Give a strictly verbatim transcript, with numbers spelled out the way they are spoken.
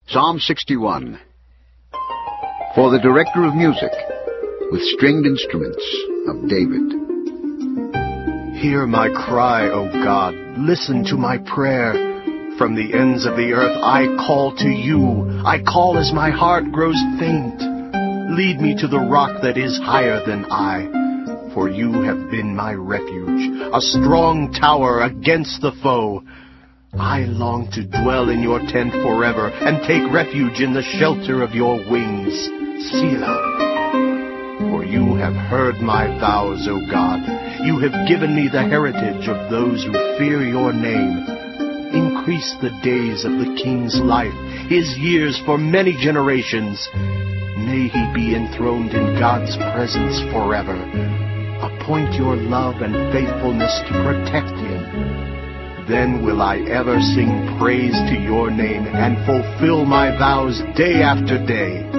Psalm sixty-one. For the director of music, with stringed instruments, of David. Hear my cry, O God. Listen to my prayer. From the ends of the earth I call to you. I call as my heart grows faint. Lead me to the rock that is higher than I. For you have been my refuge, a strong tower against the foe. I long to dwell in your tent forever, and take refuge in the shelter of your wings. Selah. For you have heard my vows, O God. You have given me the heritage of those who fear your name. Increase the days of the king's life, his years for many generations. May he be enthroned in God's presence forever. Appoint your love and faithfulness to protect him. Then will I ever sing praise to your name and fulfill my vows day after day.